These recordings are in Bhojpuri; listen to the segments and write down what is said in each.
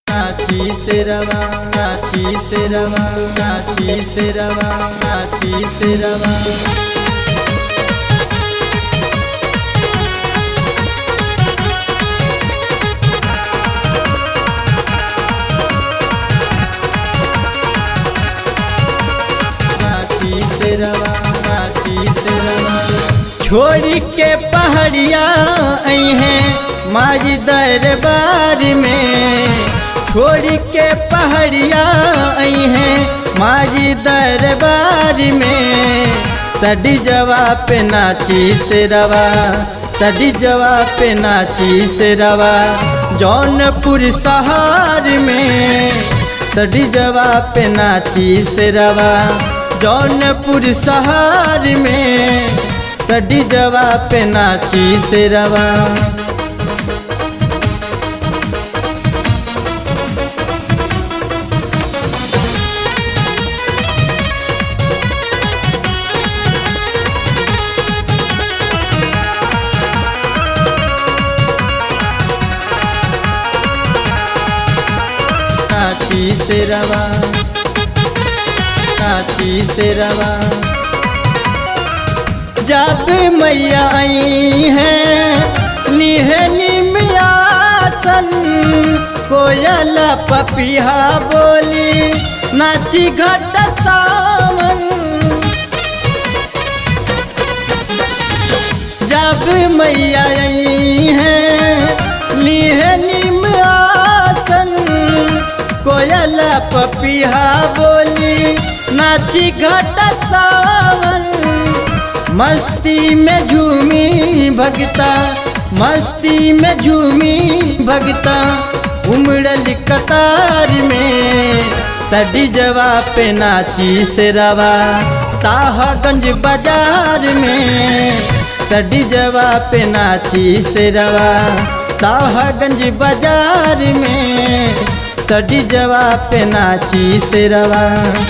नाची से रवा, नाची से रवा, नाची से रवा, नाची से रवा। छोड़ी के पहाड़िया आई हैं मारी दरबार में, छोड़ी के पहाड़िया आई हैं मारी दरबार में। तड़ी जवाब पे नाची से रवा, तड़ी जवाब पे नाची से रवा। जौनपुर शहर में तड़ी जवाब पे नाची से रवा। जौनपुर शहर में तड़ी जवाब पे नाची से रवा। नाची से रवा, नाची से रवा। जब मैया आई हैं निहनी मियासन, कोयल पपिहा बोली नाची घट सावन। जब मैया आई हैं निहनी मियासन, कोयल पपिहा बोली नाची घट सावन। मस्ती में झूमी भगता, मस्ती में झूमी भगता। उमड़ल कतार में तड़ी जवाब पे नाची से रवा। शाहगंज बाजार में तड़ी जवाब पे नाची से रवा। शाहगंज बाजार में तड़ी जवाब पे नाची से रवा।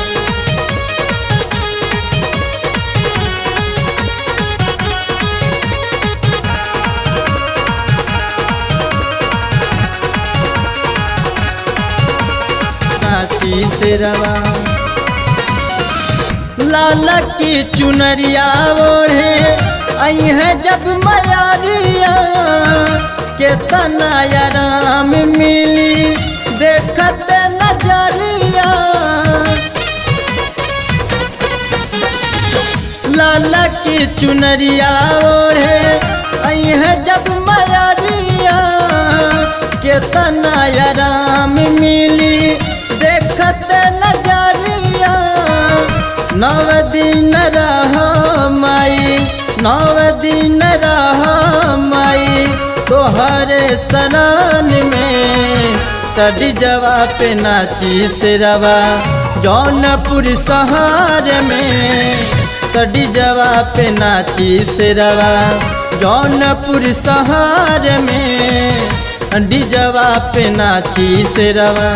नाची से रवा। लाला की चुनरिया ओढ़े आई है जब मयारिया, के तना आराम मिली देखत नजरिया। लाला की चुनरिया ओढ़े आई है जब मयारिया, के तना आराम मिली देखत नजरिया। नव दिन रहा माई, नव दिन रहा माई तोहरे शरण में। तड़ी जवाब पे नाची से रवा। जौनपुर शहर में तड़ी जवाब पे नाची से रवा। जौनपुर शहर में तड़ी जवाब पे नाची से रवा।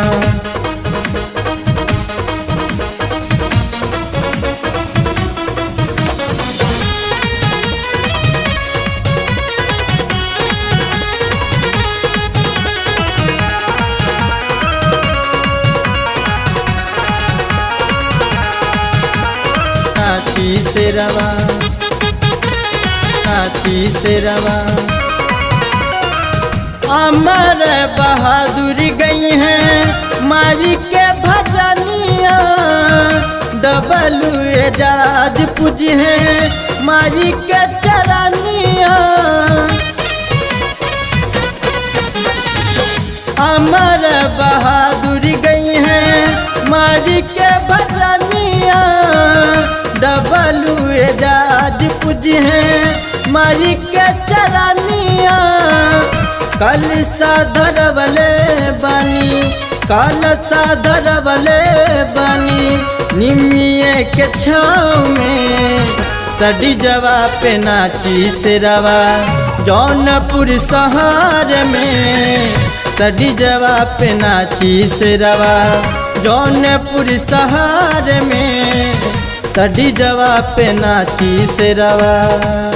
नाची से रवा, नाची से रवा। अमर बहादुर गई हैं मारी के भजनिया। डबलू एजाज पूजी हैं मारी के चरनिया। अमर बहादुर गई हैं मारी के भजनिया। डबलू एजाज पूजी हैं मारी के चरनिया। कल साधरवले बनी, कल साधरवले बनी निमिये के छाँव में। तड़ी जवाब पे नाची से रवा। जौनपुर शहर में तड़ी जवाब पे नाची से रवा। जौनपुर शहर में तड़ी जवाब पे नाची से रवा।